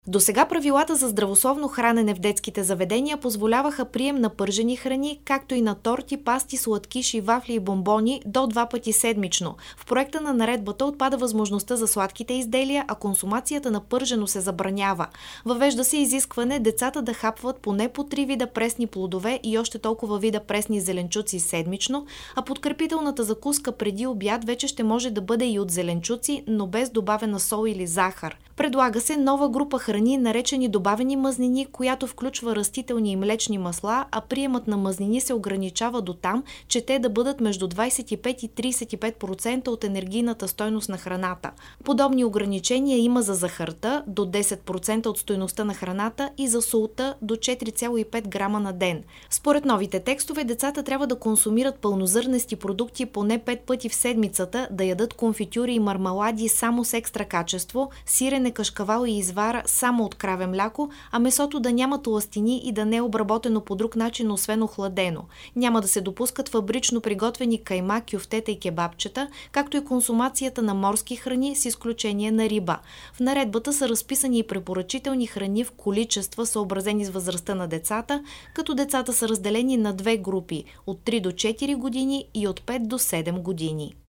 Досега правилата за здравословно хранене в детските заведения позволяваха прием на пържени храни, както и на торти, пасти, сладкиши, вафли и бомбони до 2 пъти седмично. В проекта на наредбата отпада възможността за сладките изделия, а консумацията на пържено се забранява. Въвежда се изискване децата да хапват поне по 3 вида пресни плодове и още толкова вида пресни зеленчуци седмично, а подкрепителната закуска преди обяд вече ще може да бъде и от зеленчуци, но без добавена сол или захар. Предлага се нова група храни, наречени добавени мазнини, която включва растителни и млечни масла, а приемът на мазнини се ограничава до там, че те да бъдат между 25 и 35% от енергийната стойност на храната. Подобни ограничения има за захарта до 10% от стойността на храната и за солта до 4,5 грама на ден. Според новите текстове, децата трябва да консумират пълнозърнести продукти поне 5 пъти в седмицата, да ядат конфитюри и мармалади само с екстра качество, сирене, кашкавал и извара само от краве мляко, а месото да няма тлъстини и да не е обработено по друг начин, освен охладено. Няма да се допускат фабрично приготвени кайма, кюфтета и кебабчета, както и консумацията на морски храни с изключение на риба. В наредбата са разписани и препоръчителни храни в количества, съобразени с възрастта на децата, като децата са разделени на две групи – от 3 до 4 години и от 5 до 7 години.